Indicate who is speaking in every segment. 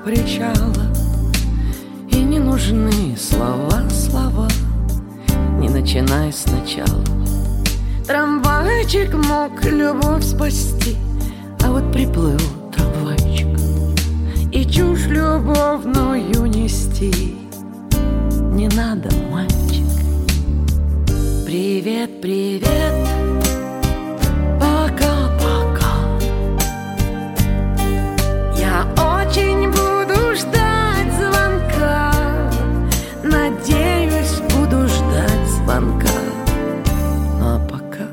Speaker 1: причала, и не нужны слова, не начинай сначала. Трамвайчик мог любовь спасти, а вот приплыл трамвайчик и чушь любовную нести. Не надо, мальчик. Привет, привет, пока-пока. Я очень буду ждать звонка, надеюсь, буду ждать звонка. Ну а пока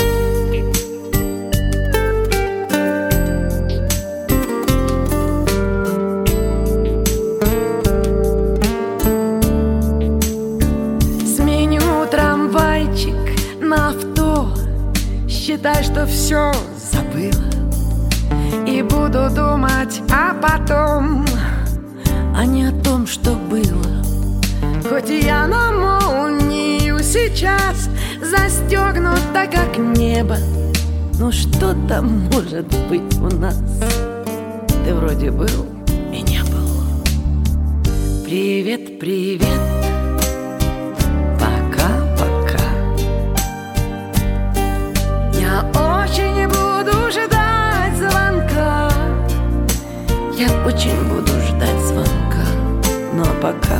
Speaker 1: сменю трамвайчик на авто, считай, что все забыла, и буду думать о потом, а не о том, что было. Хоть я на молнию сейчас застегнута, как небо, ну что там может быть у нас? Ты вроде был и не был. Привет, привет, пока-пока. Я очень буду ждать звонка, я очень буду ждать звонка. Ну а пока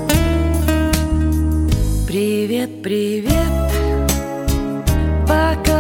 Speaker 1: привет, привет, пока.